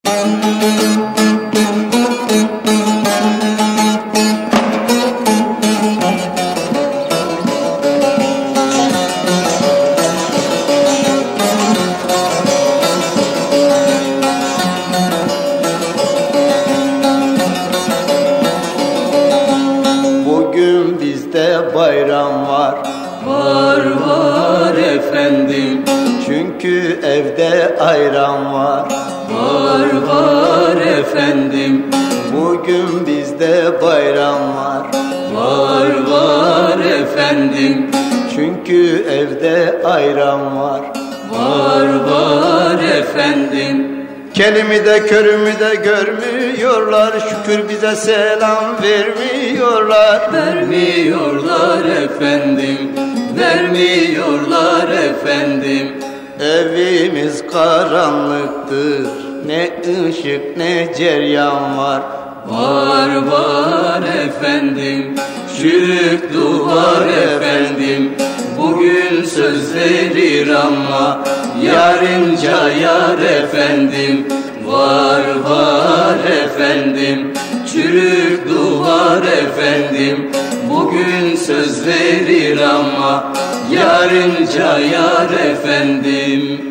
Bugün bizde bayram var. Var var efendim. Çünkü evde ayran var. Var var efendim. Bugün bizde bayram var. Var var efendim. Çünkü evde ayran var. Var var efendim. Kelimi de körümü de görmüyorlar. Şükür bize selam vermiyorlar. Vermiyorlar efendim. Vermiyorlar efendim. Evimiz karanlıktır. Ne ışık ne ceryan var. Var var efendim. Çürük duvar efendim. Bugün söz verir ama yarınca yar efendim. Var var efendim. Çürük duvar efendim. Bugün söz verir ama yarınca yar efendim.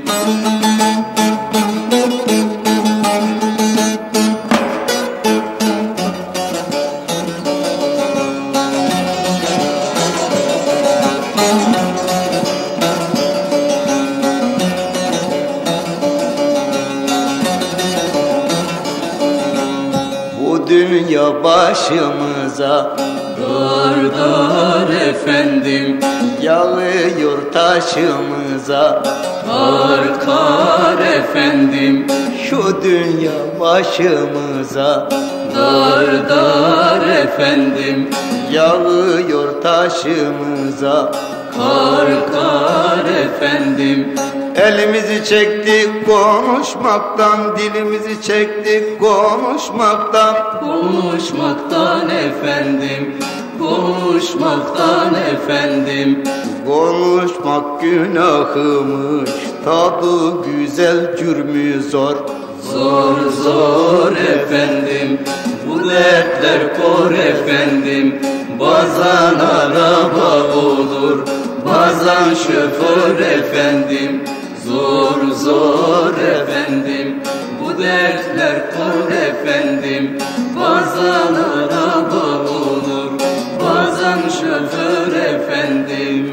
Dünya başımıza dar dar efendim. Yağıyor taşımıza Kar kar efendim. Şu dünya başımıza dar dar efendim. Yağıyor taşımıza Kar kar efendim. Elimizi çektik konuşmaktan, dilimizi çektik konuşmaktan. Konuşmaktan efendim, konuşmaktan efendim. Konuşmak günahımış, tadı güzel cürmü zor. Zor zor efendim, bu dertler kor efendim. Bazen araba olur, bazen şoför efendim. Zor zor efendim, bu dertler kor efendim. Bazen araba olur, bazen şoför efendim.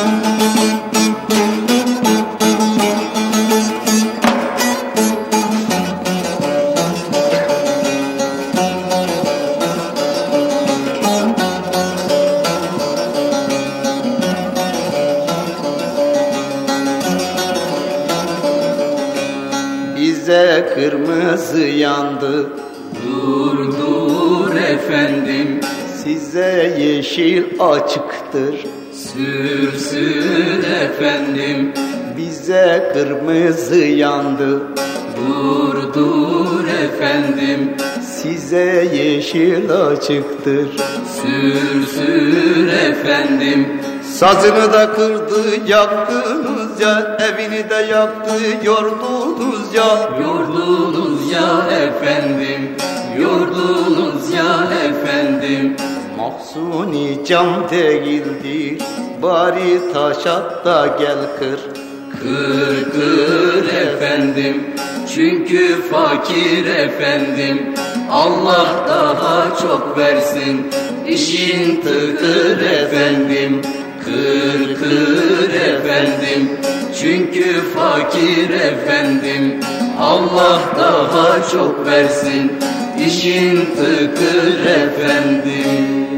Bize kırmızı yandı, dur dur efendim. Size yeşil açıktır, sür sür efendim. Bize kırmızı yandı, dur dur efendim. Size yeşil açıktır, sür sür efendim. Sazını da kırdı yaktınız ya, evini de yaktı yordunuz ya. Yordunuz ya efendim, yordunuz ya efendim. Mahsuni cam değildir, bari taş at da gel kır. Kır kır efendim, çünkü fakir efendim. Allah daha çok versin, işin tıkır efendim. Kır kır efendim, çünkü fakir efendim. Allah daha çok versin, işin tıkır efendim.